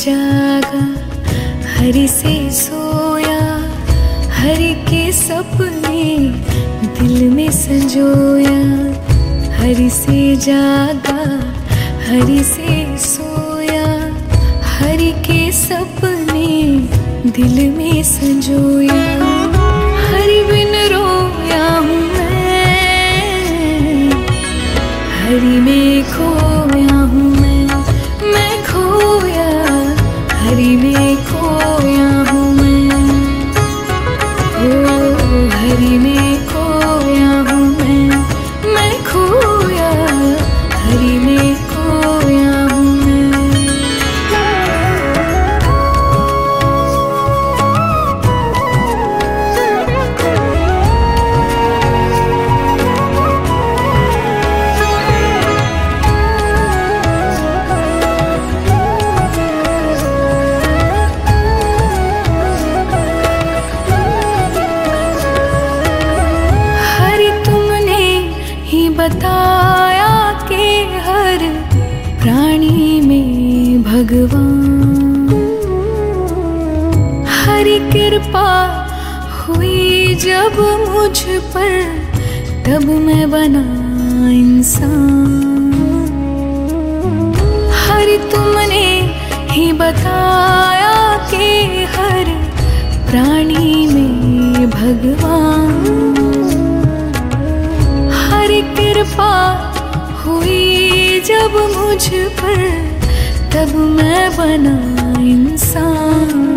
जागा, हरि से सोया, हरि के सपने दिल में संजोया। हरि से जागा, हरि से सोया, हरि के सपने दिल में संजोया। हरि बिन रोया हूँ मैं, हरि में खोया हूँ मैं खोया, हरि में खोया हूँ मैं। ओ हरि में खोया हूँ मैं खोया, हरि में खोया हूँ मैं। बताया कि हर प्राणी में भगवान, हरि कृपा हुई जब मुझ पर, तब मैं बना इंसान। हरि तुमने ही बताया कि हर प्राणी में भगवान, हरि कृपा हुई जब मुझ पर, तब मैं बना इंसान।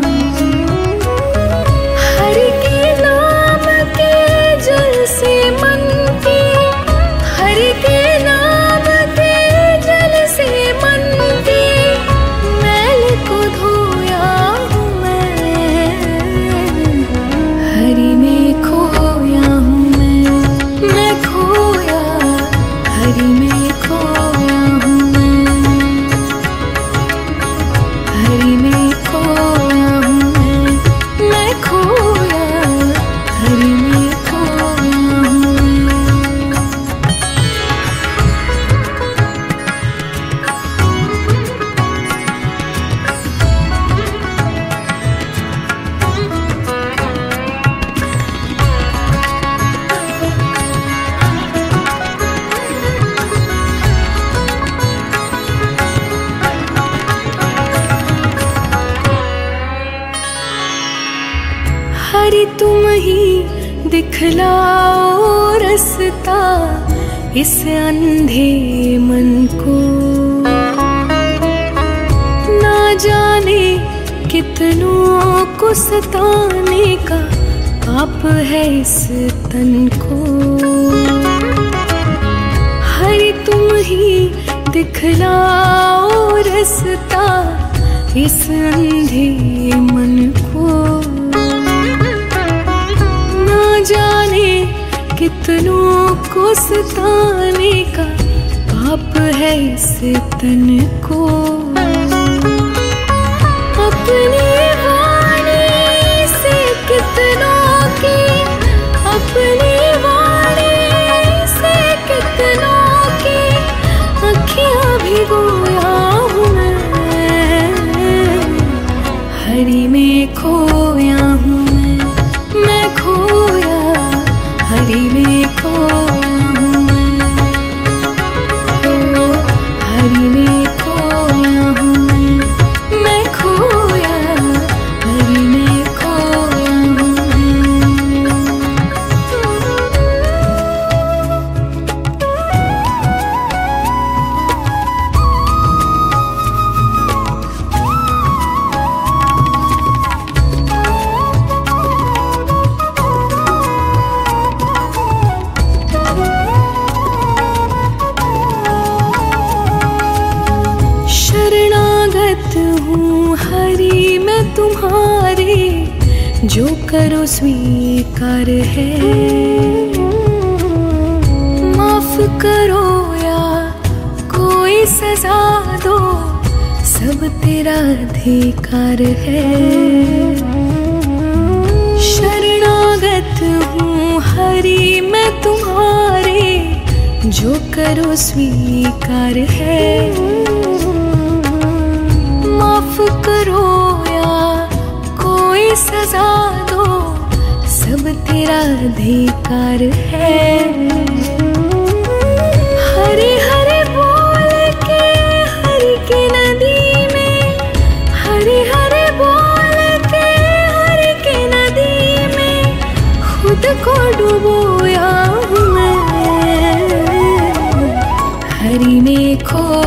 हरि के नाम के जल से मन की, हरि के नाम के जल से मन की मैल को धोया हूँ मैं। हरि में खोया हूँ मैं खोया, हरि में खोया हूँ हरि में खोया हूँ मैं खोया, हरि में खोया हूँ। हरि तुम ही दिखलाओ रास्ता इस अंधे मन को, ना जाने कितनों को सताने का पाप है इस तन को। हरि तुम ही दिखलाओ रास्ता इस अंधे मन को, जाने कितनों को सताने का पाप है इस तन को। अपनी वाणी से कितनों की, अपनी वाणी से कितनों की अखियाँ भिगोया हूँ मैं। हरि में खोया हूँ मैं खोया, हरि में खोया हूँ हरि में खोया हूँ मैं खोया, हरि में खोया हूँ। हूँ हरि मैं तुम्हारे, जो करो स्वीकार है। माफ करो या कोई सजा दो, सब तेरा अधिकार है। शरणागत हूँ हरि मैं तुम्हारे, जो करो स्वीकार है। माफ करो या कोई सजा दो, सब तेरा अधिकार है। हरे हरे बोल के हरि की नदी में, हरे हरे बोल के हरि की नदी में खुद को डुबोया हूँ मैं। हरि में खो